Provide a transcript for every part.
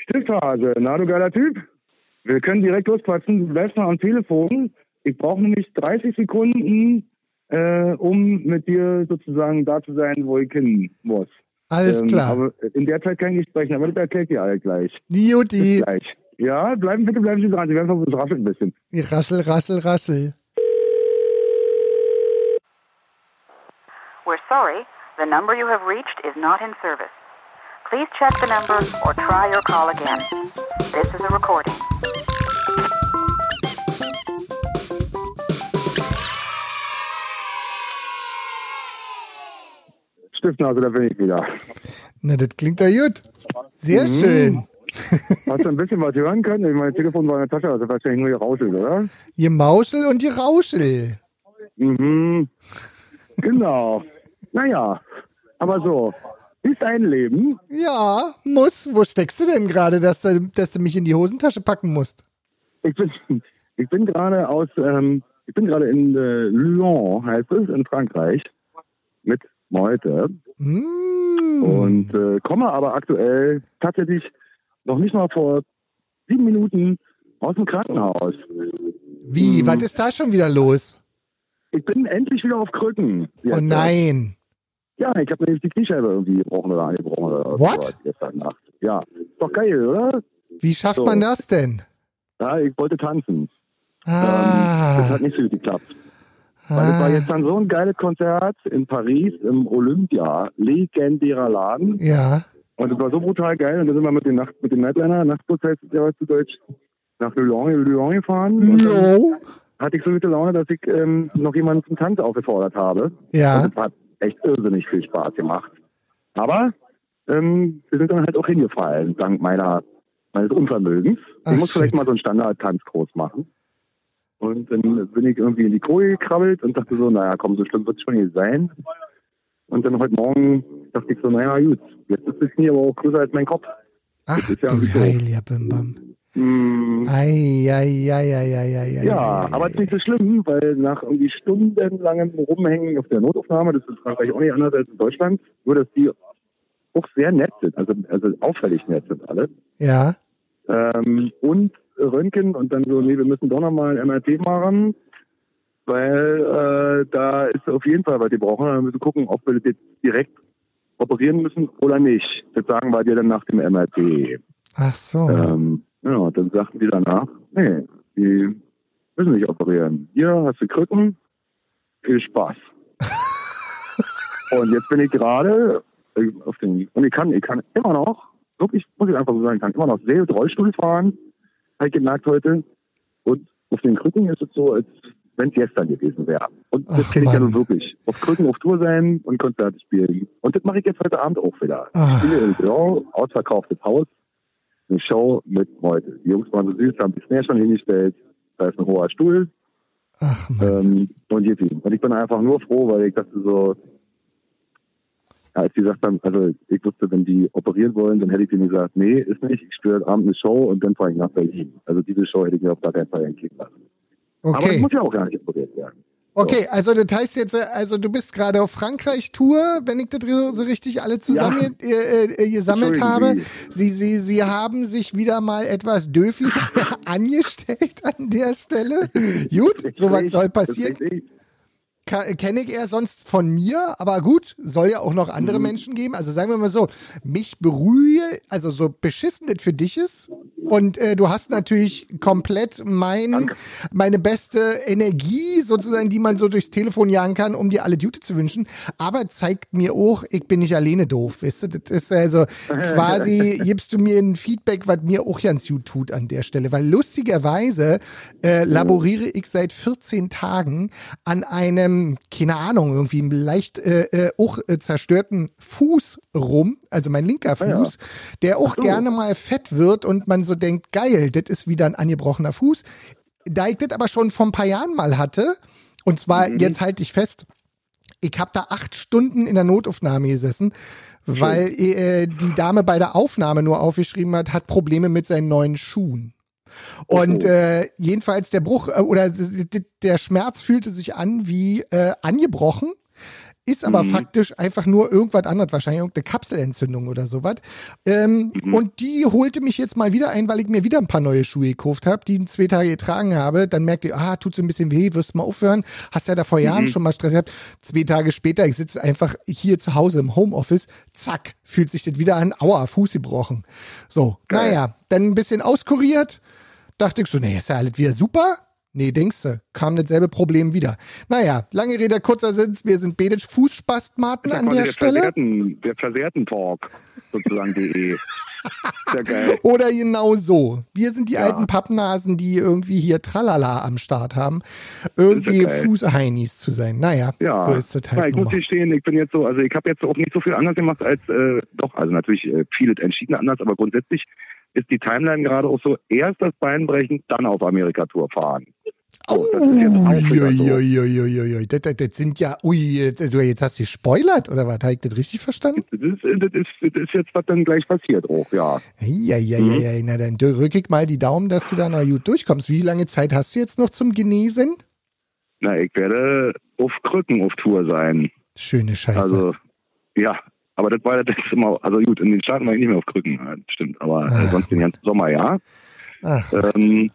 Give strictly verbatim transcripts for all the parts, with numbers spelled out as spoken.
Stifthase, na du geiler Typ. Wir können direkt losquatschen. Du bleibst mal am Telefon. Ich brauche nämlich dreißig Sekunden, äh, um mit dir sozusagen da zu sein, wo ich hin muss. Alles ähm, klar. Aber in der Zeit kann ich nicht sprechen, aber das erklärt ihr alle gleich. Juti. Bis gleich. Ja, bleiben bitte, bleiben Sie dran. Sie werden versuchen, es raschelt ein bisschen. Raschel, raschel, raschel. We're sorry, the number you have reached is not in service. Please check the number or try your call again. This is a recording. Stifthase, da bin ich wieder. Na, das klingt doch gut. Sehr Mhm. schön. Hast du ein bisschen was hören können? Mein Telefon war in der Tasche, also wahrscheinlich nur gerauschelt, oder? Ihr Mauschel und ihr Rauschel. Mhm. Genau. Naja, aber so. Ist ein Leben. Ja, muss. Wo steckst du denn gerade, dass du, dass du mich in die Hosentasche packen musst? Ich bin, ich bin gerade aus, ähm, ich bin gerade in äh, Lyon, heißt es, in Frankreich, mit Meute. Mm. Und äh, komme aber aktuell tatsächlich noch nicht mal vor sieben Minuten aus dem Krankenhaus. Wie? Mhm. Was ist da schon wieder los? Ich bin endlich wieder auf Krücken. Oh Jetzt. nein. Ja, ich habe nämlich die Kniescheibe irgendwie gebrochen oder angebrochen oder What? sowas gestern Nacht. Ja, ist doch geil, oder? Wie schafft So. man das denn? Ja, ich wollte tanzen. Ah. Ähm, das hat nicht so gut geklappt. Weil es war jetzt dann so ein geiles Konzert in Paris im Olympia. Legendärer Laden. Ja. Und es war so brutal geil. Und dann sind wir mit dem, Nacht, mit dem Nightliner, Nachtbus heißt es ja was zu Deutsch, nach Lyon, Lyon gefahren. Und dann No. hatte ich so gute Laune, dass ich ähm, noch jemanden zum Tanz aufgefordert habe. Ja. Und es hat echt irrsinnig viel Spaß gemacht. Aber ähm, wir sind dann halt auch hingefallen, dank meiner meines Unvermögens. Ach, ich muss vielleicht shit. mal so einen Standard-Tanzkurs machen. Und dann bin ich irgendwie in die Koje gekrabbelt und dachte so, naja, komm, so schlimm wird es schon nicht sein. Und dann heute Morgen dachte ich so, naja, gut, jetzt ist das Knie aber auch größer als mein Kopf. Ach ist ja du irgendwie so. heiliger Bimbam. Mm, Ei, ei, ei, ei, ei, ei, ja, ei, aber ei. es ist nicht so schlimm, weil nach irgendwie stundenlangem Rumhängen auf der Notaufnahme, das ist in Frankreich auch nicht anders als in Deutschland, nur dass die auch sehr nett sind, also, also auffällig nett sind alle. Ja. Ähm, und Röntgen und dann so, nee, wir müssen doch nochmal ein M R T machen, weil äh, da ist auf jeden Fall was gebrochen. Wir müssen gucken, ob wir das jetzt direkt operieren müssen oder nicht. Das sagen wir dir dann nach dem M R T. Ach so. Ähm, ja, und dann sagten die danach, nee, die müssen nicht operieren. Hier hast du Krücken, viel Spaß. Und jetzt bin ich gerade äh, auf den, und ich kann, ich kann immer noch, wirklich, muss ich einfach so sagen, ich kann immer noch sehr gut Rollstuhl fahren, habe ich gemerkt heute. Und auf den Krücken ist es so, als wenn es gestern gewesen wäre. Und das Ach, kenne ich ja Mann. nun wirklich. Auf Krücken auf Tour sein und Konzerte spielen. Und das mache ich jetzt heute Abend auch wieder. Ah. Ich spiele in Lyon, ausverkauftes Haus, eine Show mit Meute. Die Jungs waren so süß, haben die Snare schon hingestellt. Da ist ein hoher Stuhl. Ach Mann. Ähm, und jetzt ihm. Und ich bin einfach nur froh, weil ich dachte so, ja, als die gesagt haben, also ich wusste, wenn die operieren wollen, dann hätte ich denen gesagt, nee, ist nicht, ich spiele heute Abend eine Show und dann fahre ich nach Berlin. Also diese Show hätte ich mir auf gar keinen Fall entgehen lassen. Aber das Okay. muss ja auch gar nicht operiert werden. Okay, also das heißt jetzt, äh, also du bist gerade auf Frankreich-Tour, wenn ich das so so richtig alle zusammen Ja. äh, äh, gesammelt habe. Entschuldigen Sie, Sie, Sie haben sich wieder mal etwas dürflich angestellt an der Stelle. Gut, sowas soll passieren. Das ist richtig. Ka- Kenne ich eher sonst von mir, aber gut, soll ja auch noch andere Mhm. Menschen geben. Also sagen wir mal so, mich berühre, also so beschissen das für dich ist. Und äh, du hast natürlich komplett mein, Danke. meine beste Energie sozusagen, die man so durchs Telefon jagen kann, um dir alle Gute zu wünschen. Aber zeigt mir auch, ich bin nicht alleine doof, weißt du? Das ist also quasi, gibst du mir ein Feedback, was mir auch ganz gut tut an der Stelle. Weil lustigerweise äh, laboriere ich seit vierzehn Tagen an einem, keine Ahnung, irgendwie einem leicht äh, äh, auch äh, zerstörten Fuß rum, also mein linker Ah, ja. Fuß, der auch Ach so. gerne mal fett wird und man so denkt, geil, das ist wieder ein angebrochener Fuß. Da ich das aber schon vor ein paar Jahren mal hatte, und zwar, Mhm. jetzt halte ich fest, ich habe da acht Stunden in der Notaufnahme gesessen, weil äh, die Dame bei der Aufnahme nur aufgeschrieben hat, hat Probleme mit seinen neuen Schuhen. Und Oh. äh, jedenfalls der Bruch äh, oder s- d- der Schmerz fühlte sich an wie äh, angebrochen. ist aber Mhm. faktisch einfach nur irgendwas anderes, wahrscheinlich irgendeine Kapselentzündung oder sowas. Ähm, Mhm. Und die holte mich jetzt mal wieder ein, weil ich mir wieder ein paar neue Schuhe gekauft habe, die ich zwei Tage getragen habe. Dann merkte ich, ah, tut so ein bisschen weh, wirst du mal aufhören. Hast ja da vor Jahren Mhm. schon mal Stress gehabt. Zwei Tage später, ich sitze einfach hier zu Hause im Homeoffice, zack, fühlt sich das wieder an, aua, Fuß gebrochen. So, Geil. naja, dann ein bisschen auskuriert. Dachte ich so, nee, ist ja alles wieder super. Nee, denkst du, kam dasselbe Problem wieder. Naja, lange Rede, kurzer Sinn, wir sind beide Fußspastmaten Das ist ja an quasi der der Stelle. Versehrten, der versehrten Talk, sozusagen, de. Sehr geil. Oder genau so. Wir sind die Ja. alten Pappnasen, die irgendwie hier Tralala am Start haben, irgendwie geil. Fußheinis zu sein. Naja, Ja, so ist das halt. ja, ich nun muss mal. gestehen, ich bin jetzt so, also ich habe jetzt auch nicht so viel anders gemacht als, äh, doch, also natürlich äh, vieles entschieden anders, aber grundsätzlich ist die Timeline gerade auch so, erst das Bein brechen, dann auf Amerika-Tour fahren. So, das ist jetzt auch wieder so. Uiuiuiui, das, das, das sind ja, ui, jetzt, also jetzt hast du gespoilert, oder was? Habe ich das richtig verstanden? Das ist, das, ist, das ist jetzt, was dann gleich passiert auch, ja. Ja, ja, ja, ja, na dann drücke ich mal die Daumen, dass du da noch gut durchkommst. Wie lange Zeit hast du jetzt noch zum Genesen? Na, ich werde auf Krücken auf Tour sein. Schöne Scheiße. Also, ja, aber das war ja das immer, also gut, in den Staaten war ich nicht mehr auf Krücken, ja, stimmt, aber äh, Ach, sonst den ganzen Sommer, ja. Ach, Ähm,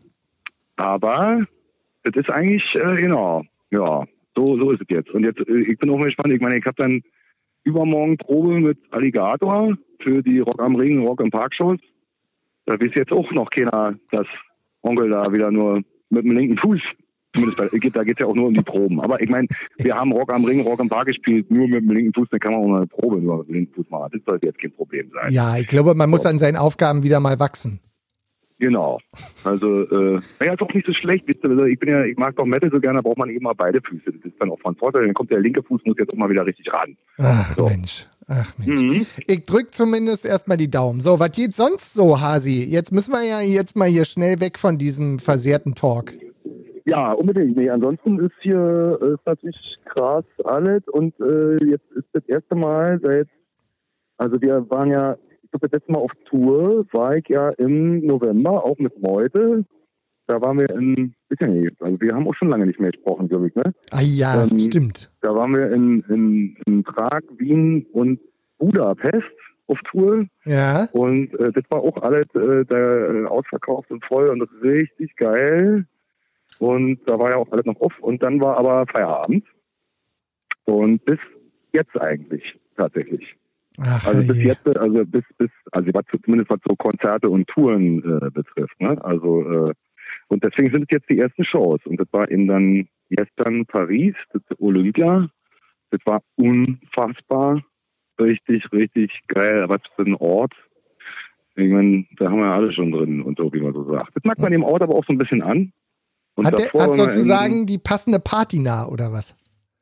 aber das ist eigentlich, äh, genau, ja, so, so ist es jetzt. Und jetzt, äh, ich bin auch mal gespannt, ich meine, ich habe dann übermorgen Probe mit Alligator für die Rock am Ring, Rock im Park Shows. Da weiß jetzt auch noch keiner, dass Onkel da wieder nur mit dem linken Fuß, zumindest bei, da geht es ja auch nur um die Proben. Aber ich meine, wir haben Rock am Ring, Rock im Park gespielt, nur mit dem linken Fuß, dann kann man auch mal eine Probe nur mit dem linken Fuß machen. Das sollte jetzt kein Problem sein. ja, ich glaube, man muss an seinen Aufgaben wieder mal wachsen. Genau. Also, äh, naja, ist auch nicht so schlecht. Wisst ihr, also ich bin ja, ich mag doch Metal so gerne, da braucht man eben mal beide Füße. Das ist dann auch von Vorteil. Dann kommt der linke Fuß, muss jetzt auch mal wieder richtig ran. Ach So. Mensch, ach Mensch. Mhm. Ich drück zumindest erstmal die Daumen. So, was geht sonst so, Hasi? Jetzt müssen wir ja jetzt mal hier schnell weg von diesem versehrten Talk. Ja, unbedingt. Nee, ansonsten ist hier äh, ist natürlich krass alles und äh, jetzt ist das erste Mal seit, also wir waren ja, ich glaube das letzte Mal auf Tour, war ich ja im November, auch mit Meute. Da waren wir in, bisschen nicht, also wir haben auch schon lange nicht mehr gesprochen, glaube ich, ne? Ah ja, Ähm, stimmt. Da waren wir in, in, in Prag, Wien und Budapest auf Tour. Ja. Und äh, das war auch alles äh, da, äh, ausverkauft und voll und richtig geil. Und da war ja auch alles noch off. Und dann war aber Feierabend. Und bis jetzt eigentlich, tatsächlich. Ach, Also bis je. jetzt, also bis, bis, also was, zumindest was so Konzerte und Touren äh, betrifft, ne? Also, äh, und deswegen sind es jetzt die ersten Shows. Und das war in dann gestern Paris, das ist Olympia. Das war unfassbar. Richtig, richtig geil. Was für ein Ort. Ich meine, da haben wir ja alle schon drin und so, wie man so sagt. Das mag man dem Ort aber auch so ein bisschen an. Und Hat, der, davor hat waren wir sozusagen in, die passende Party nah, oder was?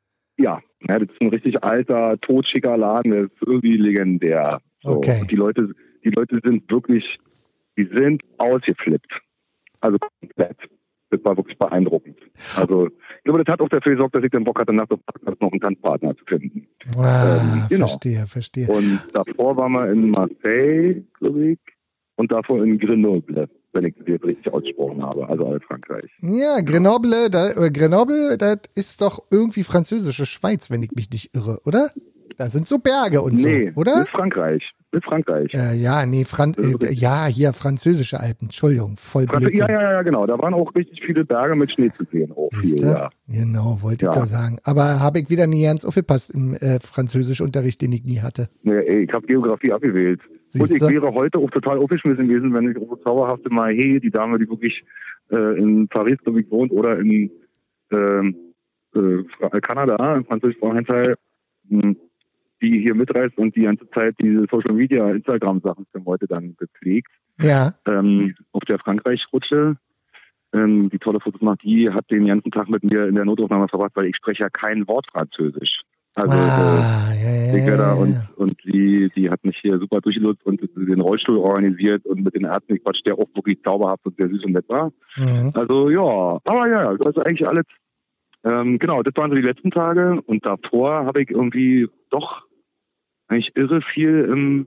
ja, ja, das ist ein richtig alter, totschicker Laden, der ist irgendwie legendär. So. Okay. Und die Leute, die Leute sind wirklich, die sind ausgeflippt. Also komplett. Das war wirklich beeindruckend. Also, ich glaube, das hat auch dafür gesorgt, dass ich den Bock hatte, nach dem Podcast noch einen Tanzpartner zu finden. Ah, Ähm, genau. verstehe, verstehe. Und davor waren wir in Marseille, glaube ich, und davor in Grenoble, wenn ich das jetzt richtig ausgesprochen habe, also all Frankreich. Ja, Grenoble, da, äh, Grenoble, das ist doch irgendwie französische Schweiz, wenn ich mich nicht irre, oder? Da sind so Berge und Nee, so, oder? das ist Frankreich. Das ist Frankreich. Äh, ja, nee, Fran Das ist äh, richtig. ja, hier französische Alpen, Entschuldigung, voll Frank- Blödsinn. ja, ja, ja, genau. Da waren auch richtig viele Berge mit Schnee zu sehen. Auch viel, Siehste? ja. Genau, wollte ich Ja. doch sagen. Aber habe ich wieder nie ganz aufgepasst im äh, Französischunterricht, den ich nie hatte. Nee, ey, ich habe Geografie abgewählt. Siehste? Und ich wäre heute auch total aufgeschmissen gewesen, wenn ich so zauberhafte mal, hey, die Dame, die wirklich äh, in Paris, glaube ich, wohnt oder in ähm, äh, Fra- Kanada, im französischsprachigen Teil, mh, die hier mitreist und die ganze Zeit diese Social Media, Instagram-Sachen für heute dann gepflegt. Ja, Ähm, auf der Frankreich-Rutsche, ähm, die tolle Fotos macht, die hat den ganzen Tag mit mir in der Notaufnahme verbracht, weil ich spreche ja kein Wort Französisch. Also äh, ah, ja, ja, ich ja, wäre da ja, und, ja. und die, die hat mich hier super durchgelotst und den Rollstuhl organisiert und mit den Ärzten gequatscht, der auch wirklich zauberhaft und sehr süß und nett war. Mhm. Also ja, aber ja, also eigentlich alles, ähm, genau, das waren so die letzten Tage und davor habe ich irgendwie doch eigentlich irre viel im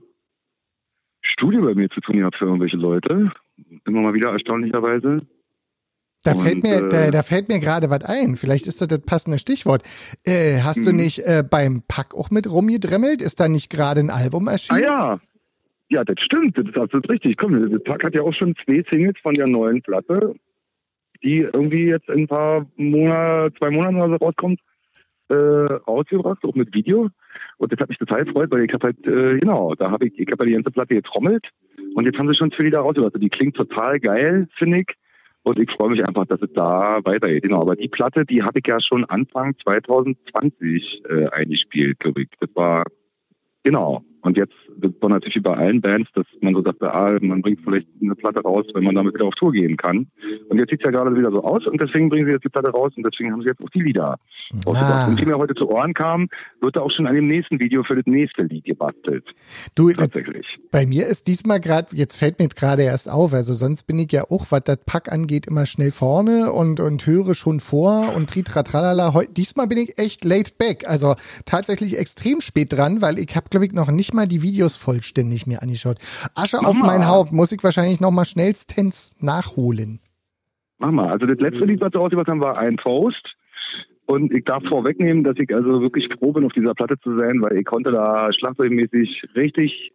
Studio bei mir zu tun gehabt für irgendwelche Leute. Immer mal wieder erstaunlicherweise. Da Und, fällt mir, äh, da, da fällt mir gerade was ein. Vielleicht ist das das passende Stichwort. Äh, hast Mhm. du nicht äh, beim Pack auch mit rumgedremmelt? Ist da nicht gerade ein Album Ah erschienen? ja, ja, das stimmt, das ist absolut richtig. Komm, der Pack hat ja auch schon zwei Singles von der neuen Platte, die irgendwie jetzt in ein paar Monaten, zwei Monaten oder so rauskommt, äh, rausgebracht, auch mit Video. Und das hat mich total gefreut, weil ich habe halt, äh, genau, da habe ich, ich habe ja die ganze Platte getrommelt und jetzt haben sie schon zwei Lieder rausgebracht. Die klingt total geil, finde ich. Und ich freue mich einfach, dass es da weitergeht. Genau, aber die Platte, die habe ich ja schon Anfang zwanzig zwanzig äh, eingespielt, glaube ich. Das war, genau. Und jetzt, das war natürlich wie bei allen Bands, dass man so dachte, ah, man bringt vielleicht eine Platte raus, wenn man damit wieder auf Tour gehen kann. Und jetzt sieht es ja gerade wieder so aus und deswegen bringen sie jetzt die Platte raus und deswegen haben sie jetzt auch die Lieder rausgebracht. Ah. Und wie mir heute zu Ohren kam, wird da auch schon an dem nächsten Video für das nächste Lied gebastelt. Du, äh, Tatsächlich. bei mir ist diesmal gerade, jetzt fällt mir gerade erst auf, also sonst bin ich ja auch, was das Pack angeht, immer schnell vorne und, und höre schon vor und tritratralala. Heu- Diesmal bin ich echt laid back, also tatsächlich extrem spät dran, weil ich habe, glaube ich, noch nicht mal die Videos vollständig mir angeschaut. Asche Mach auf mal. mein Haupt, muss ich wahrscheinlich noch mal schnellstens nachholen. Mach mal. Also das letzte Lied, was wir rausgebracht haben, war ein Toast. Und ich darf vorwegnehmen, dass ich also wirklich froh bin, auf dieser Platte zu sein, weil ich konnte da schlagzeugmäßig richtig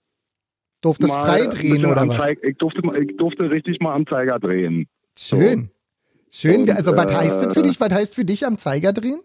Durftest mal frei ein drehen bisschen oder am was? Zeig, ich, durfte, mal- ich durfte richtig mal am Zeiger drehen. Schön. Schön. Und, Also was heißt das für äh, dich? Was heißt für dich am Zeiger drehen?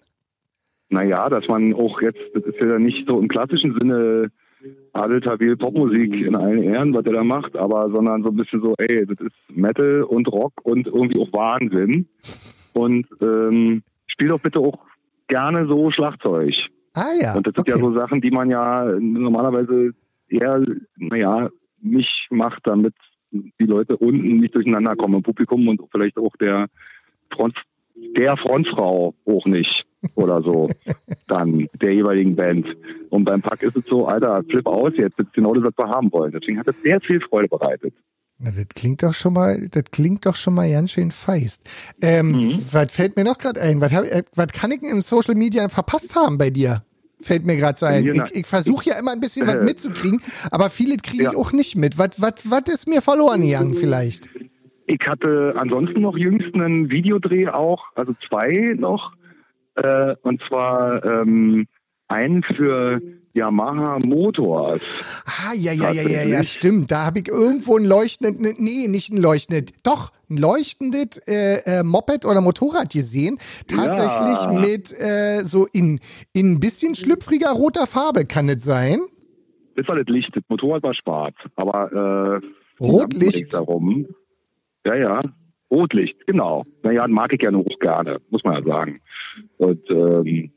Naja, dass man auch jetzt, das ist ja nicht so im klassischen Sinne Adel Tawil Popmusik in allen Ehren, was der da macht, aber sondern so ein bisschen so, ey, das ist Metal und Rock und irgendwie auch Wahnsinn. Und ähm, spiel doch bitte auch gerne so Schlagzeug. Ah ja, Und das sind okay. ja so Sachen, die man ja normalerweise eher, naja, nicht macht, damit die Leute unten nicht durcheinander kommen im Publikum und vielleicht auch der Front, der Frontfrau auch nicht oder so, dann der jeweiligen Band. Und beim Pack ist es so, Alter, flip aus jetzt, das ist genau das, was wir haben wollen. Deswegen hat es sehr viel Freude bereitet. Na, das klingt doch schon mal, das klingt doch schon mal ganz schön feist. Ähm, Mhm. Was fällt mir noch gerade ein? Was, hab, äh, was kann ich denn im Social Media verpasst haben bei dir? Fällt mir gerade so ein. Bei mir, Ich, ich versuche ja immer ein bisschen was äh, mitzukriegen, aber viele kriege ich ja. auch nicht mit. Was, was, was ist mir verloren gegangen vielleicht? Ich hatte ansonsten noch jüngst einen Videodreh auch, also zwei noch, äh, und zwar ähm, einen für Yamaha Motors. Ah, ja, ja, ja, ja, ja, Tatsächlich. stimmt. Da habe ich irgendwo ein leuchtendes, nee, nicht ein leuchtendes, doch, ein leuchtendes äh, äh, Moped oder Motorrad gesehen. Tatsächlich Ja. mit äh, so in, in ein bisschen schlüpfriger roter Farbe, kann es sein? Das war das Licht, das Motorrad war schwarz, aber äh, Rotlicht? darum. Ja, ja, Rotlicht, genau. Naja, mag ich ja nur auch gerne, muss man ja sagen. Und ähm,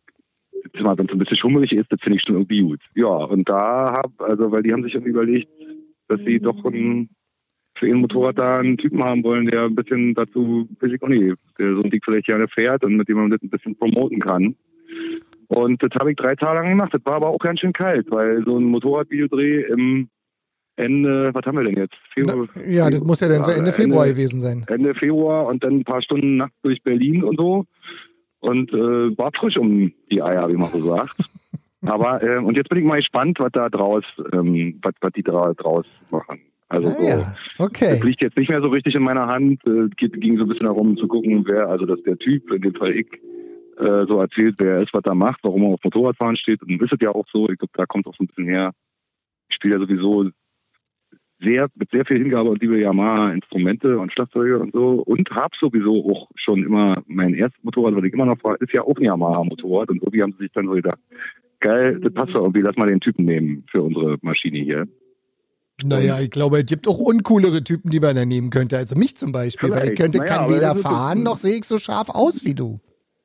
wenn es ein bisschen schummrig ist, das finde ich schon irgendwie gut. Ja, und da hab, also, weil die haben sich irgendwie überlegt, dass sie doch ein, für ihr Motorrad da einen Typen haben wollen, der ein bisschen dazu, weiß ich auch nicht, der so ein Ding vielleicht gerne fährt und mit dem man das ein bisschen promoten kann. Und das habe ich drei Tage lang gemacht. Das war aber auch ganz schön kalt, weil so ein Motorradvideodreh im Ende, was haben wir denn jetzt? Februar, Na, ja, das muss ja dann so Ende Februar gewesen sein. Ende Februar und dann ein paar Stunden nachts durch Berlin und so. Und äh, war frisch um die Eier, wie man so sagt. Aber, äh, und jetzt bin ich mal gespannt, was da draus, ähm, was, was die dra draus machen. Also Ah, so, ja, okay. das liegt jetzt nicht mehr so richtig in meiner Hand. Es äh, ging so ein bisschen darum zu gucken, wer, also dass der Typ, in dem Fall ich, äh, so erzählt, wer er ist, was er macht, warum er auf Motorradfahren steht. Und ist es ja auch so, ich glaube, da kommt auch so ein bisschen her. Ich spiele ja sowieso sehr, mit sehr viel Hingabe und liebe Yamaha Instrumente und Schlagzeuge und so und habe sowieso auch schon immer mein erstes Motorrad, was ich immer noch fahre, ist ja auch ein Yamaha Motorrad und irgendwie haben sie sich dann so gedacht, geil, das passt doch irgendwie, lass mal den Typen nehmen für unsere Maschine hier. Naja, ich glaube, es gibt auch uncoolere Typen, die man da nehmen könnte. Also mich zum Beispiel, weil ich Vielleicht. könnte Naja, kann aber weder das ist- fahren, noch sehe ich so scharf aus wie du.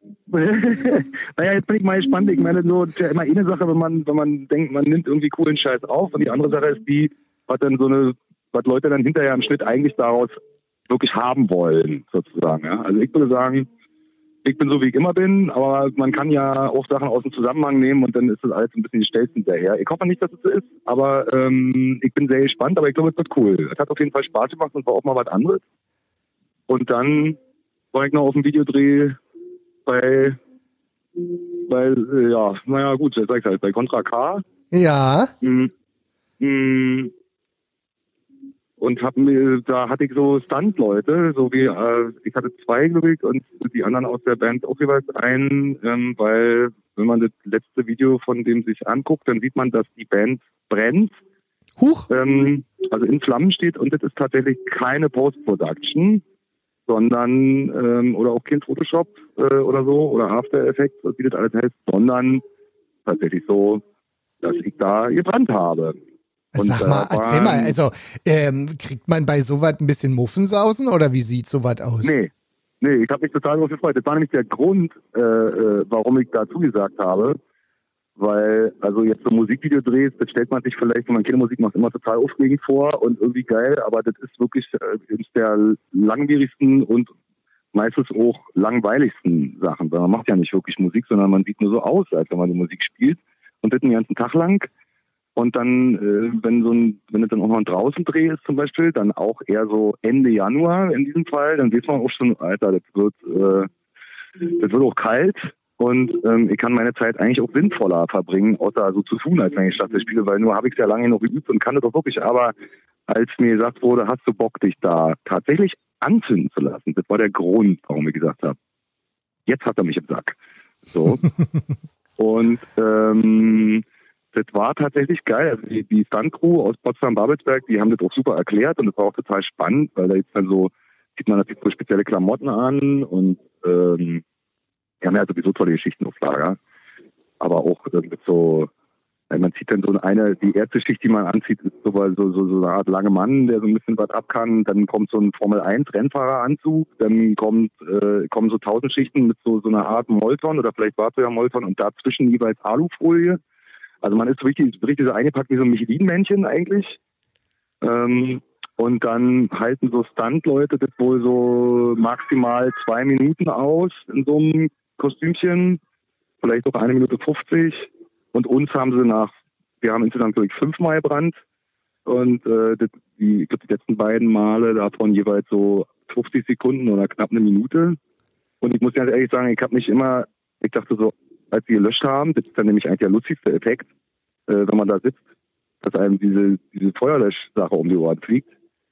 Naja, jetzt bin ich mal gespannt. Ich meine, so, das ist ja immer eine Sache, wenn man, wenn man denkt, man nimmt irgendwie coolen Scheiß auf. Und die andere Sache ist die, was dann so eine, was Leute dann hinterher im Schnitt eigentlich daraus wirklich haben wollen, sozusagen. Ja? Also ich würde sagen, ich bin so, wie ich immer bin, aber man kann ja auch Sachen aus dem Zusammenhang nehmen und dann ist das alles ein bisschen gestellt hinterher. Ich hoffe nicht, dass es so ist, aber ähm, ich bin sehr gespannt, aber ich glaube, es wird cool. Es hat auf jeden Fall Spaß gemacht und war auch mal was anderes. Und dann war ich noch auf dem Videodreh bei, bei äh, ja, naja gut, jetzt sag ich halt, bei Contra K. Ja, Mm, mm, und hab mir, da hatte ich so Stunt-Leute, so wie, äh, ich hatte zwei, glaube ich, und die anderen aus der Band auch jeweils einen, ähm, weil, wenn man das letzte Video von dem sich anguckt, dann sieht man, dass die Band brennt. Huch! Ähm, also in Flammen steht, und das ist tatsächlich keine Post-Production, sondern, ähm, oder auch kein Photoshop äh, oder so, oder After Effects, wie das alles heißt, sondern tatsächlich so, dass ich da gebrannt habe. Und, Sag mal, äh, erzähl mal, also ähm, kriegt man bei sowas ein bisschen Muffensausen oder wie sieht sowas aus? Nee, nee, ich habe mich total darauf gefreut. Das war nämlich der Grund, äh, äh, warum ich da zugesagt habe. Weil, also jetzt so ein Musikvideo drehst, das stellt man sich vielleicht, wenn man keine Musik macht, immer total aufregend vor und irgendwie geil, aber das ist wirklich äh, eines der langwierigsten und meistens auch langweiligsten Sachen. Weil man macht ja nicht wirklich Musik, sondern man sieht nur so aus, als wenn man die Musik spielt, und das den ganzen Tag lang. Und dann, äh, wenn so ein, wenn es dann auch noch ein Draußen-Dreh ist zum Beispiel, dann auch eher so Ende Januar in diesem Fall, dann weiß man auch schon, Alter, das wird, äh, das wird auch kalt. Und ähm, ich kann meine Zeit eigentlich auch sinnvoller verbringen, außer so zu tun, als wenn ich Schlagzeug spiele, weil nur habe ich es ja lange noch geübt und kann das auch wirklich. Aber als mir gesagt wurde, hast du Bock, dich da tatsächlich anzünden zu lassen, das war der Grund, warum ich gesagt habe, jetzt hat er mich im Sack. So. Und ähm, das war tatsächlich geil. Also die, die Stunt-Crew aus Potsdam-Babelsberg, die haben das auch super erklärt, und das war auch total spannend, weil da jetzt dann so, sieht man natürlich so spezielle Klamotten an, und ähm, die haben ja sowieso tolle Geschichten auf Lager. Aber auch äh, mit so, man zieht dann so eine, die erste Schicht, die man anzieht, ist so, so, so, so eine Art lange Mann, der so ein bisschen was ab kann. Dann kommt so ein Formel eins Rennfahreranzug. Dann kommt, äh, kommen so tausend Schichten mit so, so einer Art Molton, oder vielleicht war es ja Molton, und dazwischen jeweils Alufolie. Also man ist richtig, richtig so eingepackt wie so ein Michelin-Männchen eigentlich. Ähm, und dann halten so Stunt-Leute das wohl so maximal zwei Minuten aus in so einem Kostümchen, vielleicht auch eine Minute fünfzig. Und uns haben sie nach, wir haben insgesamt, glaube ich, fünfmal gebrannt. Und äh, das, die, ich glaube, die letzten beiden Male davon jeweils so fünfzig Sekunden oder knapp eine Minute. Und ich muss ganz ehrlich sagen, ich habe mich immer, ich dachte so, als wir gelöscht haben, das ist dann nämlich eigentlich der lustigste Effekt, äh, wenn man da sitzt, dass einem diese, diese Feuerlöschsache um die Ohren fliegt.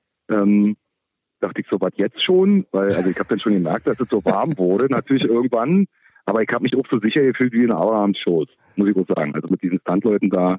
Ähm, dachte ich so, was jetzt schon? Weil, also ich habe dann schon gemerkt, dass es so warm wurde, natürlich irgendwann. Aber ich habe mich auch so sicher gefühlt wie in Abrahams-Shows, muss ich auch sagen. Also mit diesen Stuntleuten da.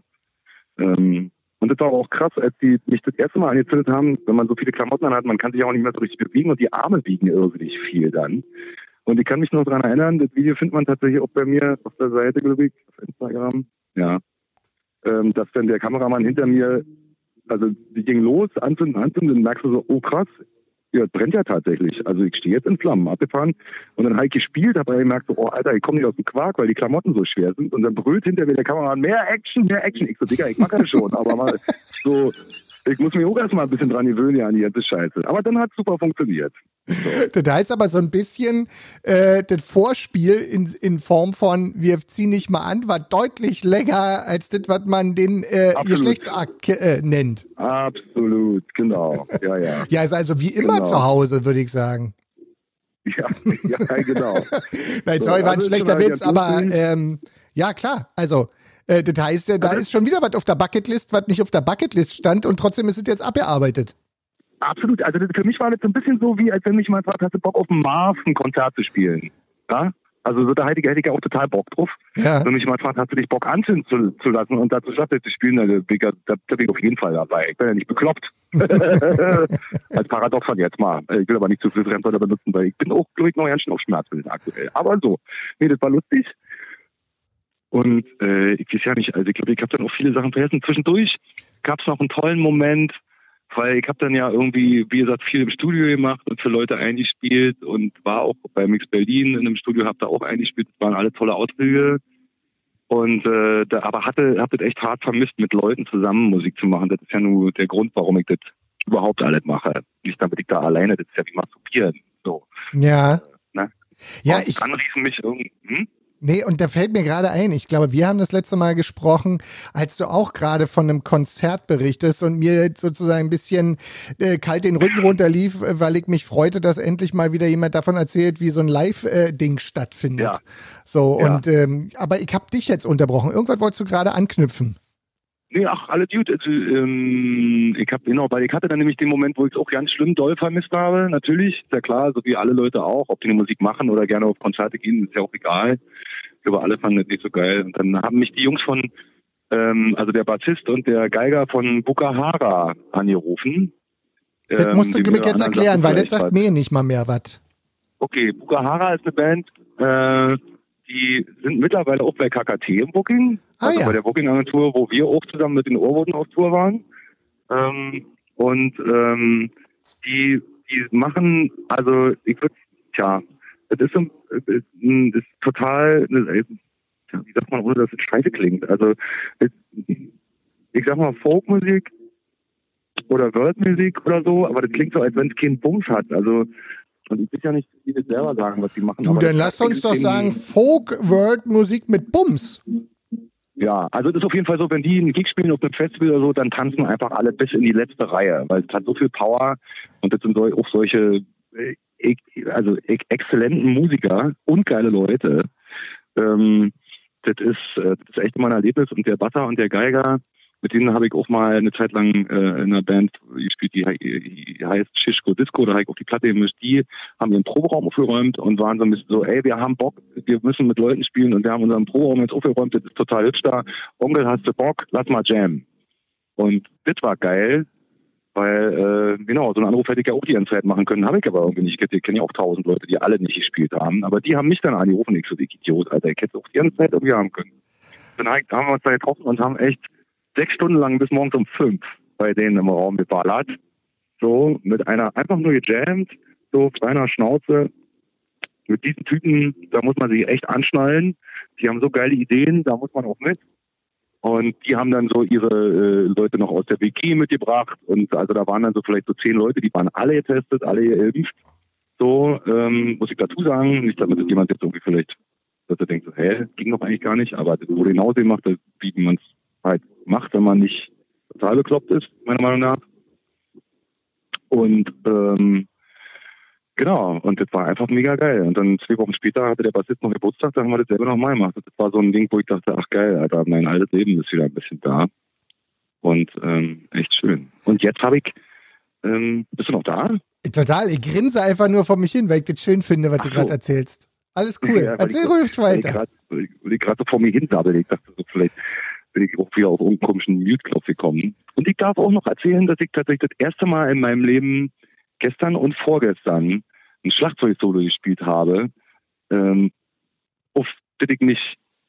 Ähm, und das war auch krass, als die mich das erste Mal angezündet haben, wenn man so viele Klamotten anhat, man kann sich auch nicht mehr so richtig bewegen, und die Arme wiegen irrsinnig viel dann. Und ich kann mich noch daran erinnern, das Video findet man tatsächlich auch bei mir auf der Seite, glaube ich, auf Instagram. Ja. Ähm, dass dann der Kameramann hinter mir, also die ging los, anzünden, anzünden, dann merkst du so, oh krass, ja, brennt ja tatsächlich. Also ich stehe jetzt in Flammen, abgefahren. Und dann habe ich gespielt, habe gemerkt, so, oh Alter, ich komme nicht aus dem Quark, weil die Klamotten so schwer sind. Und dann brüllt hinter mir der Kameramann, mehr Action, mehr Action. Ich so, Digga, ich mag das schon. Aber mal so, ich muss mir auch erstmal ein bisschen dran gewöhnen, ja, an die ganze Scheiße. Aber dann hat es super funktioniert. So. Das heißt aber so ein bisschen, äh, das Vorspiel in, in Form von, wir ziehen nicht mal an, war deutlich länger als das, was man den äh, Geschlechtsakt äh, nennt. Absolut, genau. Ja, ja. Ja, ist also wie immer genau. Zu Hause, würde ich sagen. Ja, ja, genau. Nein, sorry, war ein schlechter Witz, aber ähm, ja, klar, also äh, das heißt, ja, da also, ist schon wieder was auf der Bucketlist, was nicht auf der Bucketlist stand, und trotzdem ist es jetzt abgearbeitet. Absolut, also das, für mich war das so ein bisschen so, wie als wenn mich jemand fragt, hast du Bock auf dem Mars ein Konzert zu spielen? Ja? Also so, da hätte ich, hätte ich auch total Bock drauf. Ja. Wenn mich jemand fragt, hast du dich Bock anzünden zu, zu lassen und dazu Schlagzeug zu spielen, da, da, da bin ich auf jeden Fall dabei. Ich bin ja nicht bekloppt. Als Paradoxon jetzt mal. Ich will aber nicht zu viel Fremdwörter benutzen, weil ich bin auch, glaube ich, noch ganz schön auf Schmerzmitteln aktuell. Aber so, nee, das war lustig. Und äh, ich weiß ja nicht, also ich glaube, ich habe dann auch viele Sachen vergessen. Zwischendurch gab es noch einen tollen Moment, weil ich habe dann ja irgendwie, wie gesagt, viel im Studio gemacht und für Leute eingespielt und war auch bei Mix Berlin in einem Studio, habe da auch eingespielt. Das waren alle tolle Ausflüge. Und äh, da, aber hatte, hab das echt hart vermisst, mit Leuten zusammen Musik zu machen. Das ist ja nur der Grund, warum ich das überhaupt alles mache. Nicht damit ich da alleine, das ist ja wie masturbieren. So. Ja. Äh, ne? Ja, und ich. dann riefen mich irgendwie. Hm? Nee, und da fällt mir gerade ein, ich glaube, wir haben das letzte Mal gesprochen, als du auch gerade von einem Konzert berichtest und mir sozusagen ein bisschen äh, kalt den Rücken runterlief, weil ich mich freute, dass endlich mal wieder jemand davon erzählt, wie so ein Live-Ding stattfindet. Ja. So, ja. Und ähm, aber ich habe dich jetzt unterbrochen. Irgendwas wolltest du gerade anknüpfen. Nee, ach, alle gut. Also, ähm, ich hab, genau, weil ich hatte dann nämlich den Moment, wo ich es auch ganz schlimm doll vermisst habe, natürlich, ist ja klar, so wie alle Leute auch, ob die eine Musik machen oder gerne auf Konzerte gehen, ist ja auch egal. Ich glaube, alle fanden das nicht so geil. Und dann haben mich die Jungs von, ähm, also der Bassist und der Geiger von Bukahara angerufen. Das ähm, musst du die mir mir jetzt anderen erklären, Sachen weil das vielleicht sagt was. mir nicht mal mehr was. Okay, Bukahara ist eine Band, äh, die sind mittlerweile auch bei K K T im Booking, Ah, also ja. bei der Booking-Agentur, wo wir auch zusammen mit den Ohrwurden auf Tour waren. Ähm, und ähm, die, die machen, also ich würde, tja, das ist, so, das ist total, wie sagt man, ohne dass es scheiße klingt. Also es, ich sag mal Folkmusik oder Worldmusik oder so, aber das klingt so, als wenn es keinen Bums hat. Also und ich will ja nicht viel selber sagen, was die machen. Du, aber dann das lass uns doch extrem- sagen Folk-World-Musik mit Bums. Ja, also das ist auf jeden Fall so, wenn die einen Gig spielen auf einem Festival oder so, dann tanzen einfach alle bis in die letzte Reihe, weil es hat so viel Power und das sind so, auch solche äh, also äh, exzellenten Musiker und geile Leute. Ähm, das ist, äh, das ist echt immer ein Erlebnis und der Basser und der Geiger, mit denen habe ich auch mal eine Zeit lang äh, in einer Band gespielt, die, die heißt Shishko Disco, da habe ich auch die Platte gemischt. Die haben ihren Proberaum aufgeräumt und waren so ein bisschen so, ey, wir haben Bock, wir müssen mit Leuten spielen und wir haben unseren Proberaum jetzt aufgeräumt, das ist total hübsch da. Onkel, hast du Bock? Lass mal jammen. Und das war geil, weil, äh, genau, so einen Anruf hätte ich ja auch die ganze Zeit machen können, habe ich aber irgendwie nicht. Ich kenne ja auch tausend Leute, die alle nicht gespielt haben, aber die haben mich dann angerufen, ich so, ich Idiot, Alter, ich hätte es auch die ganze Zeit irgendwie haben können. Dann haben wir uns da getroffen und haben echt sechs Stunden lang bis morgens um fünf bei denen im Raum geballert. So, mit einer, einfach nur gejammt, so kleiner Schnauze. Mit diesen Typen, da muss man sich echt anschnallen. Die haben so geile Ideen, da muss man auch mit. Und die haben dann so ihre äh, Leute noch aus der W G mitgebracht. Und also da waren dann so vielleicht so zehn Leute, die waren alle getestet, alle geimpft. So, ähm, muss ich dazu sagen. Nicht, damit jemand jetzt irgendwie vielleicht, dass er denkt so, hä, ging doch eigentlich gar nicht. Aber das wurde hinaus gemacht, wie man es halt macht, wenn man nicht total bekloppt ist, meiner Meinung nach. Und ähm, genau, und das war einfach mega geil. Und dann zwei Wochen später hatte der Bassist noch Geburtstag, da haben wir das selber nochmal gemacht. Das war so ein Ding, wo ich dachte, ach geil, Alter, mein altes Leben ist wieder ein bisschen da. Und ähm, echt schön. Und jetzt habe ich, ähm, bist du noch da? Total, ich grinse einfach nur vor mich hin, weil ich das schön finde, was Ach du so. gerade erzählst. Alles cool, Ja, weil erzähl ich- ruhig Weil ich weiter. grad- weil ich gerade so vor mir hin sabbel. Ich dachte so, vielleicht bin ich auch wieder auf irgendeinen komischen Mute-Knopf gekommen. Und ich darf auch noch erzählen, dass ich tatsächlich das erste Mal in meinem Leben gestern und vorgestern ein Schlagzeugsolo gespielt habe, ähm, auf das ich mich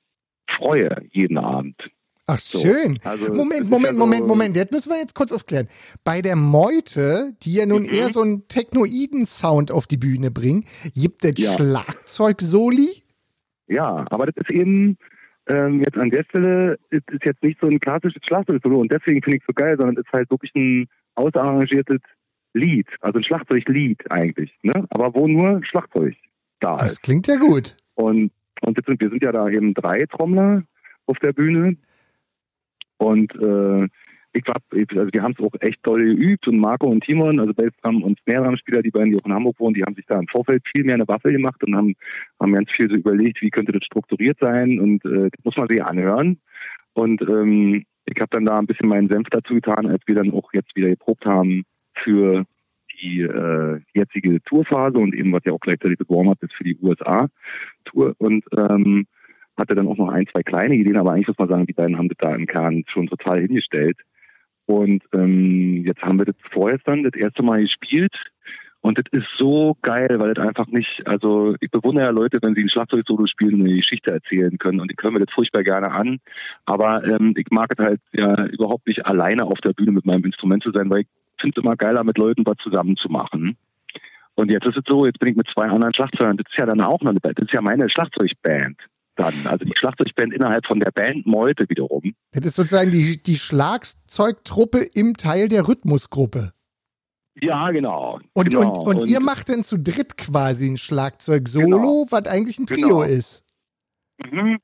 freue jeden Abend. Ach, So, schön. also, das Moment, ist Moment, ja so- Moment, Moment. Das müssen wir jetzt kurz aufklären. Bei der Meute, die ja nun Mhm. eher so einen Technoiden-Sound auf die Bühne bringen, gibt es Ja. Schlagzeug-Soli? Ja, aber das ist eben ähm, jetzt an der Stelle, ist, ist jetzt nicht so ein klassisches Schlagzeugsolo und deswegen finde ich es so geil, sondern es ist halt wirklich ein ausarrangiertes Lied, also ein Schlagzeuglied eigentlich, ne? Aber wo nur Schlagzeug da Das ist. klingt ja gut. Und, und jetzt sind, wir sind ja da eben drei Trommler auf der Bühne. Und äh, ich war, also wir haben es auch echt toll geübt und Marco und Timon, also Bassdrum und Snare-Drum-Spieler, die beiden, die auch in Hamburg wohnen, die haben sich da im Vorfeld viel mehr eine Waffe gemacht und haben, haben ganz viel so überlegt, wie könnte das strukturiert sein und äh, das muss man sich anhören. Und ähm, ich habe dann da ein bisschen meinen Senf dazu getan, als wir dann auch jetzt wieder geprobt haben für die äh, jetzige Tourphase und eben was ja auch gleichzeitig das Warm-up ist für die U S A-Tour und ähm, hatte dann auch noch ein, zwei kleine Ideen, aber eigentlich muss man sagen, die beiden haben das da im Kern schon total hingestellt. Und ähm, jetzt haben wir das vorgestern das erste Mal gespielt und das ist so geil, weil das einfach nicht, also ich bewundere ja Leute, wenn sie ein Schlagzeugsolo spielen und eine Geschichte erzählen können und ich höre mir das furchtbar gerne an, aber ähm, ich mag es halt ja überhaupt nicht alleine auf der Bühne mit meinem Instrument zu sein, weil ich finde es immer geiler, mit Leuten was zusammen zu machen. Und jetzt ist es so, jetzt bin ich mit zwei anderen Schlagzeugern, das ist ja dann auch noch eine Band, das ist ja meine Schlagzeugband. Dann, also die Schlagzeugband innerhalb von der Band Meute wiederum. Das ist sozusagen die, die Schlagzeugtruppe im Teil der Rhythmusgruppe. Ja, genau. Und, genau. und, und ihr macht dann zu dritt quasi ein Schlagzeug-Solo, Genau. was eigentlich ein Trio Genau. ist. Mhm.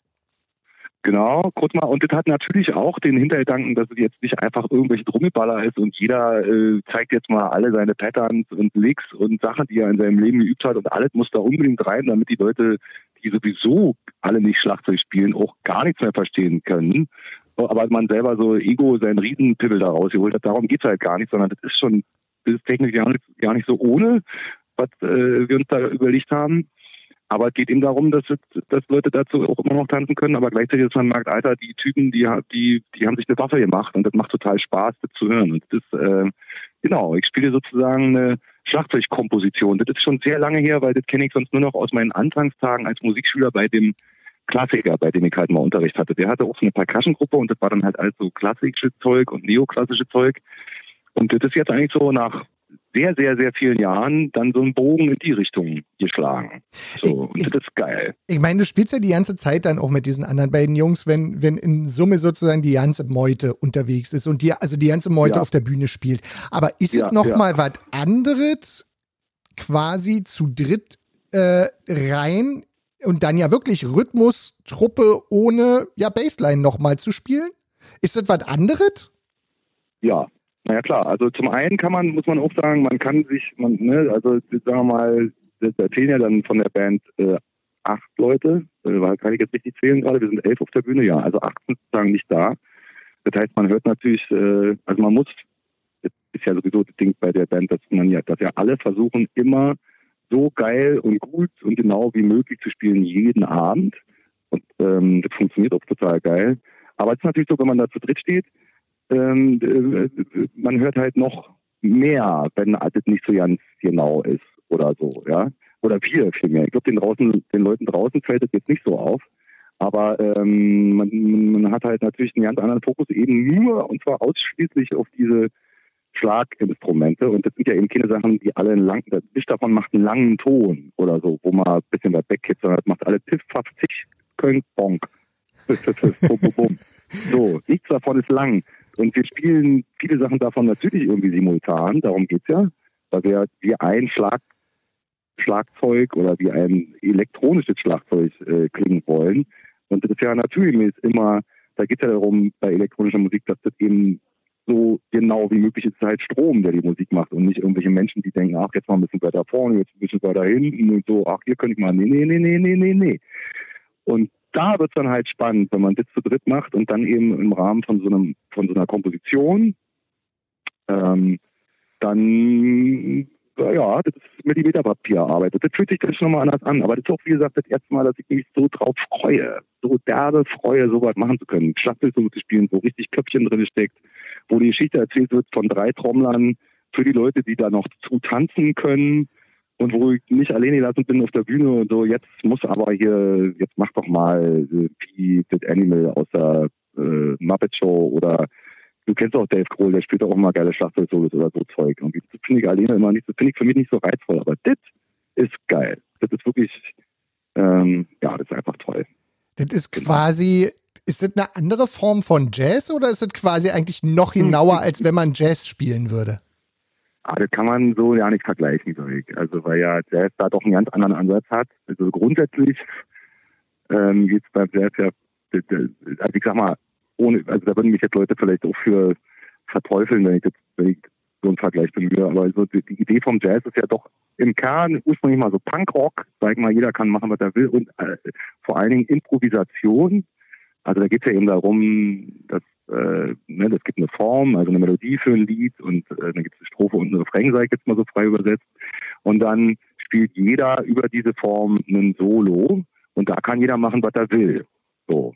Genau, guck mal, und das hat natürlich auch den Hintergedanken, dass es jetzt nicht einfach irgendwelche Drummelballer ist und jeder äh, zeigt jetzt mal alle seine Patterns und Licks und Sachen, die er in seinem Leben geübt hat und alles muss da unbedingt rein, damit die Leute, die sowieso alle nicht Schlagzeug spielen, auch gar nichts mehr verstehen können. aber man selber so Ego, seinen Riesenpimmel da rausgeholt hat, darum geht's halt gar nicht, sondern das ist schon, das ist technisch gar nicht, gar nicht so ohne, was äh, wir uns da überlegt haben. Aber es geht eben darum, dass, dass Leute dazu auch immer noch tanzen können, aber gleichzeitig ist man merkt, Alter, die Typen, die, die, die haben sich eine Waffe gemacht und das macht total Spaß, das zu hören. Und das, äh, genau, ich spiele sozusagen eine Schlagzeugkomposition. Das ist schon sehr lange her, weil das kenne ich sonst nur noch aus meinen Anfangstagen als Musikschüler bei dem Klassiker, bei dem ich halt mal Unterricht hatte. Der hatte auch so eine Percussion-Gruppe und das war dann halt alles so klassisches Zeug und neoklassisches Zeug. Und das ist jetzt eigentlich so nach sehr, sehr, sehr vielen Jahren dann so einen Bogen in die Richtung geschlagen. So, und ich, das ist geil. Ich meine, du spielst ja die ganze Zeit dann auch mit diesen anderen beiden Jungs, wenn, wenn in Summe sozusagen die ganze Meute unterwegs ist und die, also die ganze Meute Ja. auf der Bühne spielt. Aber ist Ja, es noch ja. mal was anderes, quasi zu dritt äh, rein und dann ja wirklich Rhythmus, Truppe ohne ja Bassline noch mal zu spielen? Ist das was anderes? Ja, naja klar. Also zum einen kann man, muss man auch sagen, man kann sich, man, ne, also sagen wir mal, das erzählen ja dann von der Band äh, acht Leute, äh, kann ich jetzt richtig zählen gerade, wir sind elf auf der Bühne, ja, also acht sind sozusagen nicht da. Das heißt, man hört natürlich, äh, also man muss, das ist ja sowieso das Ding bei der Band, dass man ja, dass ja alle versuchen immer so geil und gut und genau wie möglich zu spielen jeden Abend. Und ähm, das funktioniert auch total geil. Aber es ist natürlich so, wenn man da zu dritt steht, ähm, äh, man hört halt noch mehr, wenn das nicht so ganz genau ist oder so, ja. Oder wir viel mehr. Ich glaube, den draußen, den Leuten draußen fällt das jetzt nicht so auf. Aber ähm, man, man hat halt natürlich einen ganz anderen Fokus eben nur und zwar ausschließlich auf diese Schlaginstrumente. Und das sind ja eben keine Sachen, die alle einen langen, nicht davon macht einen langen Ton oder so, wo man ein bisschen weit weg geht, sondern das macht alle Piff, Paff, Zick, Könk, Bonk. Piff, Piff, Piff, bum, bum, bum. So, nichts davon ist lang. Und wir spielen viele Sachen davon natürlich irgendwie simultan, darum geht's ja, weil wir wie ein Schlag, Schlagzeug oder wie ein elektronisches Schlagzeug äh, klingen wollen. Und das ist ja naturgemäß immer, da geht es ja darum, bei elektronischer Musik, dass das eben so genau wie möglich ist halt Strom, der die Musik macht und nicht irgendwelche Menschen, die denken, ach, jetzt mal ein bisschen weiter vorne, jetzt ein bisschen weiter hinten und so, ach, hier könnte ich mal, nee, nee, nee, nee, nee, nee, nee. Und da wird es dann halt spannend, wenn man das zu dritt macht und dann eben im Rahmen von so einem, von so einer Komposition, ähm, dann, ja, das ist Millimeterpapier arbeitet. Das fühlt sich dann schon nochmal anders an. Aber das ist auch, wie gesagt, das erste Mal, dass ich mich so drauf freue, so derbe freue, sowas machen zu können. Schlagzeug so zu spielen, wo richtig Köpfchen drin steckt, wo die Geschichte erzählt wird von drei Trommlern für die Leute, die da noch zu tanzen können. Und wo ich nicht alleine gelassen bin auf der Bühne und so, jetzt muss aber hier, jetzt mach doch mal wie das Animal aus der äh, Muppet Show oder du kennst auch Dave Grohl, der spielt auch immer geile Schlagzeugsolos oder so Zeug. Und das finde ich alleine immer nicht, das finde ich für mich nicht so reizvoll, aber das ist geil. Das ist wirklich, ähm, ja, das ist einfach toll. Das ist quasi, ist das eine andere Form von Jazz oder ist das quasi eigentlich noch genauer, als wenn man Jazz spielen würde? Ah, das kann man so ja nicht vergleichen, so ich. Also weil ja Jazz da doch einen ganz anderen Ansatz hat. Also grundsätzlich ähm, geht es beim Jazz ja, also ich sag mal, ohne, also da würden mich jetzt Leute vielleicht auch für verteufeln, wenn ich jetzt wenn ich so einen Vergleich bemühe. Aber so die, die Idee vom Jazz ist ja doch im Kern ursprünglich mal so Punkrock, sag ich mal, jeder kann machen, was er will und äh, vor allen Dingen Improvisation. Also da geht es ja eben darum, dass äh, ne, das gibt eine Form, also eine Melodie für ein Lied und äh, dann gibt es eine Strophe und einen Refrain, sag ich jetzt mal so frei übersetzt. Und dann spielt jeder über diese Form einen Solo und da kann jeder machen, was er will. So.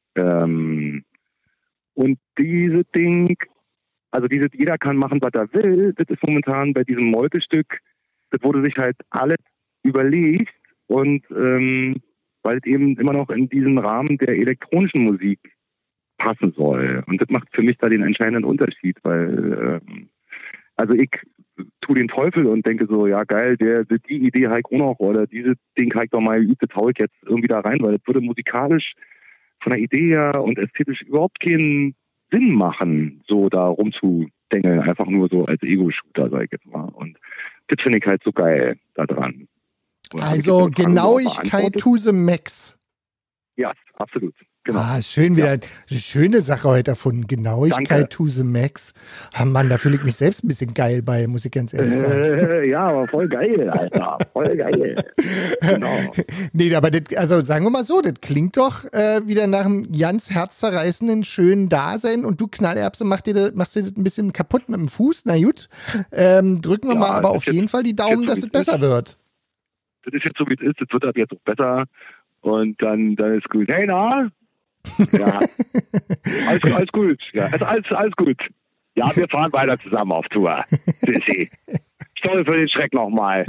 Ähm, und diese Ding, also diese, jeder kann machen, was er will, das ist momentan bei diesem Meutestück, das wurde sich halt alles überlegt und ähm, weil es eben immer noch in diesen Rahmen der elektronischen Musik passen soll. Und das macht für mich da den entscheidenden Unterschied, weil ähm, also ich tue den Teufel und denke so, ja geil, der, die Idee habe ich auch noch oder dieses Ding habe ich doch mal geübt, das hau ich jetzt irgendwie da rein, weil das würde musikalisch von der Idee her und ästhetisch überhaupt keinen Sinn machen, so da rumzudengeln, einfach nur so als Ego-Shooter, sag ich jetzt mal. Und das finde ich halt so geil da dran. Also Genauigkeit to the max. Ja, absolut. Genau. Ah, schön wieder. Ja. Eine schöne Sache heute erfunden. Genauigkeit Danke. To the max. Ah, Mann, da fühle ich mich selbst ein bisschen geil bei, muss ich ganz ehrlich sagen. Äh, ja, aber voll geil, Alter. Voll geil. Genau. Nee, aber das, also sagen wir mal so, das klingt doch äh, wieder nach einem ganz herzzerreißenden, schönen Dasein und du Knallerbse machst dir, das, machst dir das ein bisschen kaputt mit dem Fuß. Na gut, ähm, drücken wir ja, mal aber auf jeden jetzt, Fall die Daumen, dass so, es besser ist. wird. Das ist jetzt so, wie es ist. Das wird ab jetzt auch besser und dann, dann ist gut. Hey, na? Ja, alles, alles gut. Ja, also alles, alles gut. Ja, wir fahren weiter zusammen auf Tour. Sissi. Sorry für den Schreck nochmal.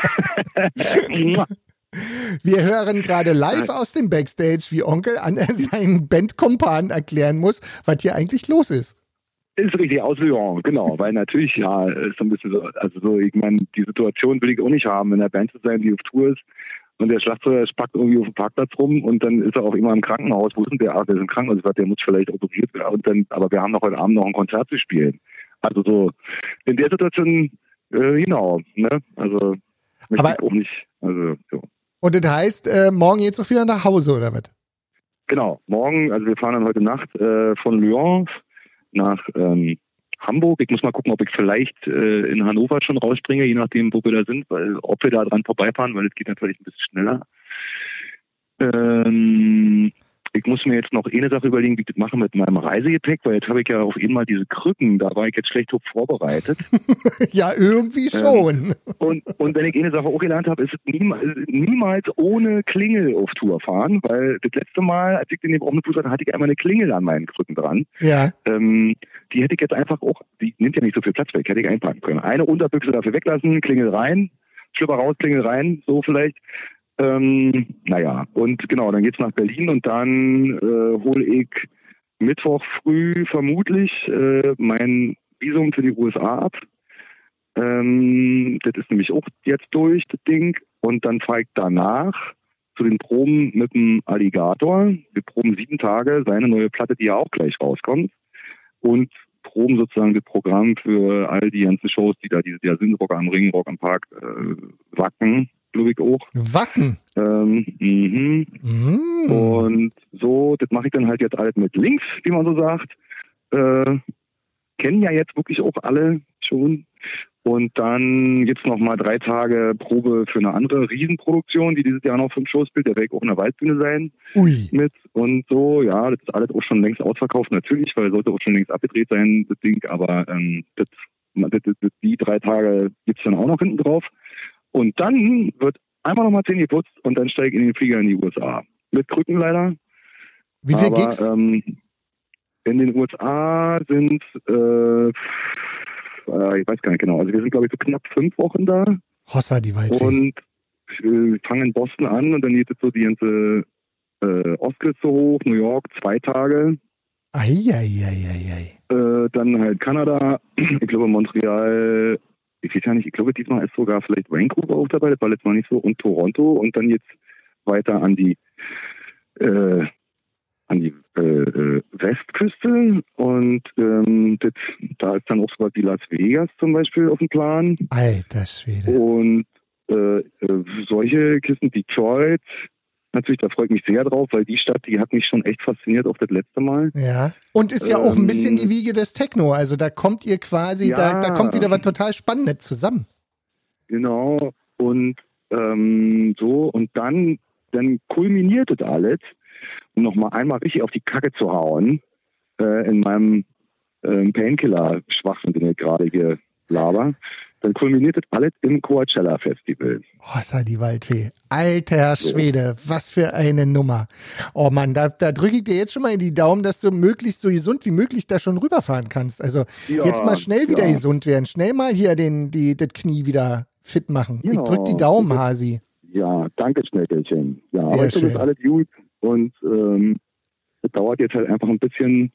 Wir hören gerade live aus dem Backstage, wie Onkel an seinen Bandkumpan erklären muss, was hier eigentlich los ist. Ist richtig, aus Lyon, genau. Weil natürlich, ja, ist so ein bisschen so, also so, ich meine, die Situation will ich auch nicht haben, in der Band zu sein, die auf Tour ist. Und der Schlagzeuger spackt irgendwie auf dem Parkplatz rum und dann ist er auch immer im Krankenhaus. Wo ist denn der? Ach, der ist im Krankenhaus. Der muss vielleicht operiert werden. Und dann, aber wir haben noch heute Abend noch ein Konzert zu spielen. Also so, in der Situation, äh, genau, ne? Also, möchte aber, ich auch nicht, also, so. Und das heißt, äh, morgen geht's auch wieder nach Hause, oder was? Genau, morgen, also wir fahren dann heute Nacht äh, von Lyon nach, ähm, Hamburg. Ich muss mal gucken, ob ich vielleicht äh, in Hannover schon rausspringe, je nachdem, wo wir da sind, weil ob wir da dran vorbeifahren, weil es geht natürlich ein bisschen schneller. Ähm, ich muss mir jetzt noch eine Sache überlegen, wie ich das mache mit meinem Reisegepäck, weil jetzt habe ich ja auf einmal diese Krücken, da war ich jetzt schlecht vorbereitet. Ja, irgendwie schon. Ähm, und, und wenn ich eine Sache auch gelernt habe, ist es niemals, niemals ohne Klingel auf Tour fahren, weil das letzte Mal, als ich den gebrochenen Fuß hatte, hatte ich einmal eine Klingel an meinen Krücken dran. Ja. Ähm, die hätte ich jetzt einfach auch, die nimmt ja nicht so viel Platz weg, hätte ich einpacken können. Eine Unterbüchse dafür weglassen, Klingel rein, Schlüpper raus, Klingel rein, so vielleicht. Ähm, naja, und genau, dann geht's nach Berlin und dann äh, hole ich Mittwoch früh vermutlich äh, mein Visum für die U S A ab. Ähm, das ist nämlich auch jetzt durch, das Ding. Und dann fahre ich danach zu den Proben mit dem Alligator. Wir proben sieben Tage seine neue Platte, die ja auch gleich rauskommt. Und proben sozusagen das Programm für all die ganzen Shows, die da dieses Jahr sind, Rock am Ring, Rock am Park, äh, Wacken, glaube ich auch. Wacken? Ähm, mhm. Mm. Und so, das mache ich dann halt jetzt alles mit Links, wie man so sagt. Äh, kennen ja jetzt wirklich auch alle schon. Und dann gibt's noch mal drei Tage Probe für eine andere Riesenproduktion, die dieses Jahr noch fünf Shows spielt. Der werde ich auch in der Waldbühne sein. Ui. Mit und so. Ja, das ist alles auch schon längst ausverkauft, natürlich, weil sollte auch schon längst abgedreht sein, das Ding. Aber ähm, das, das, das, die drei Tage gibt's dann auch noch hinten drauf. Und dann wird einmal noch mal Zähne geputzt und dann steige ich in den Flieger in die U S A. Mit Krücken leider. Wie viel Gigs? Ähm, in den U S A sind äh, ich weiß gar nicht genau. Also wir sind, glaube ich, so knapp fünf Wochen da. Hossa, die Waldfee. Und äh, fangen in Boston an und dann geht es so die ganze äh, Ostküste hoch, New York, zwei Tage. Eieieiei. Äh, dann halt Kanada, ich glaube Montreal, ich weiß ja nicht, ich glaube diesmal ist sogar vielleicht Vancouver auch dabei, das war letztes Mal nicht so, und Toronto und dann jetzt weiter an die äh, an die äh, Westküste und ähm, das, da ist dann auch sowas wie Las Vegas zum Beispiel auf dem Plan. Alter Schwede. Und äh, äh, solche Kisten, Detroit, natürlich, da freue ich mich sehr drauf, weil die Stadt, die hat mich schon echt fasziniert auf das letzte Mal. Ja, und ist ja ähm, auch ein bisschen die Wiege des Techno, also da kommt ihr quasi, ja, da, da kommt wieder was total Spannendes zusammen. Genau, und ähm, so, und dann, dann kulminiert das alles, um nochmal einmal richtig auf die Kacke zu hauen, äh, in meinem äh, Painkiller-Schwachsinn, den ich gerade hier laber, dann kulminiert das alles im Coachella-Festival. Oh, sei die Waldfee. Alter Schwede, so. Was für eine Nummer. Oh Mann, da, da drücke ich dir jetzt schon mal in die Daumen, dass du möglichst so gesund wie möglich da schon rüberfahren kannst. Also ja, jetzt mal schnell wieder ja. gesund werden, schnell mal hier den, die, das Knie wieder fit machen. Ja, ich drück die Daumen, Hasi. Ja, danke, Schneckelchen. Ja, aber ich glaube, ist alles gut. Und ähm, es dauert jetzt halt einfach ein bisschen.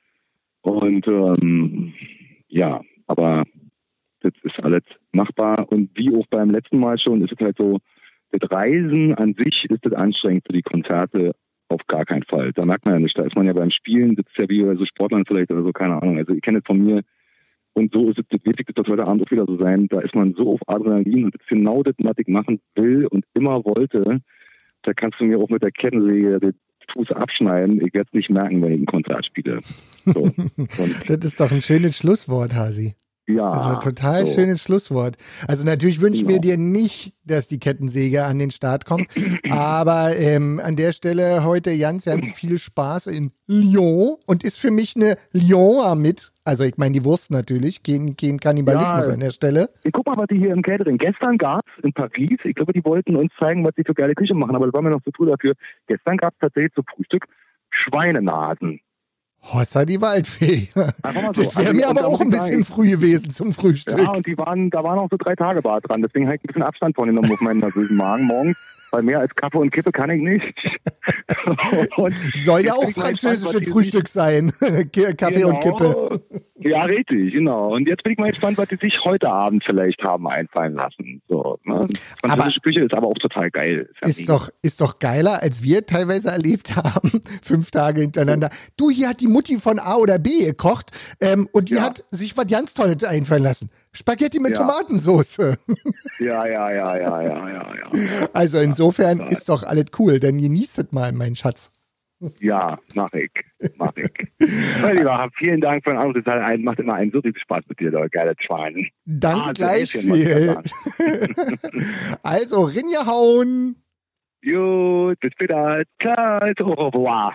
Und ähm, ja, aber das ist alles machbar. Und wie auch beim letzten Mal schon, ist es halt so, das Reisen an sich ist das anstrengend für die Konzerte auf gar keinen Fall. Da merkt man ja nicht. Da ist man ja beim Spielen, das ist ja wie bei so Sportlern vielleicht oder so, keine Ahnung. Also ich kenne es von mir. Und so ist es, das Wichtigste, das heute Abend auch wieder so sein. Da ist man so auf Adrenalin und das ist genau das, was ich machen will und immer wollte. Da kannst du mir auch mit der Kettensäge das Fuß abschneiden. Ich werde es nicht merken, wenn ich ein Konzert spiele. So. Das ist doch ein schönes Schlusswort, Hasi. Ja. Das ist ein total so. schönes Schlusswort. Also natürlich wünschen Genau. wir dir nicht, dass die Kettensäge an den Start kommt. Aber ähm, an der Stelle heute ganz, ganz viel Spaß in Lyon. Und ist für mich eine Lyon mit. Also ich meine die Wurst natürlich. Kein, kein Kannibalismus Ja. an der Stelle. Ich guck mal, was die hier im Catering. Gestern gab's in Paris, ich glaube, die wollten uns zeigen, was sie für geile Küche machen, aber das war mir noch zu früh dafür. Gestern gab's tatsächlich zum Frühstück Schweinenasen. Hossa die Waldfee. Einfach mal so. Das wäre Also, mir und aber da auch muss ein ich bisschen sagen, früh gewesen zum Frühstück. Ja, und die waren, da waren auch so drei Tage Bad dran. Deswegen habe ich ein bisschen Abstand von genommen auf meinen nervösen Magen morgens. Weil mehr als Kaffee und Kippe kann ich nicht. Und Soll ja jetzt bin auch ich mal gespannt, was französisches die Frühstück sein. Kaffee genau, und Kippe. Ja, richtig, genau. Und jetzt bin ich mal gespannt, was die sich heute Abend vielleicht haben einfallen lassen. So, ne? Französische Küche ist aber auch total geil. Ist, ja Ist doch, ist doch geiler, als wir teilweise erlebt haben, fünf Tage hintereinander. Du, hier hat die Mutti von A oder B gekocht ähm, und die Ja. hat sich was ganz Tolles einfallen lassen. Spaghetti mit Ja. Tomatensauce. Ja, ja, ja, ja, ja, ja, ja. Also insofern Ja. ist doch alles cool. Dann genießt es mal, mein Schatz. Ja, mach ich. Mach ich. Mein Lieber, vielen Dank für den Anruf. Das hat einen- macht immer einen so riesen Spaß mit dir, du geile Schwein. Danke Ah, gleich Häschen, muss ich viel. sagen. Also, Rinja hauen. Gut, bis später. Ciao, au revoir.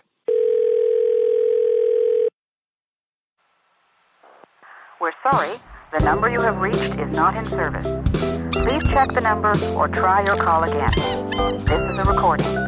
We're sorry, the number you have reached is not in service. Please check the number or try your call again. This is a recording.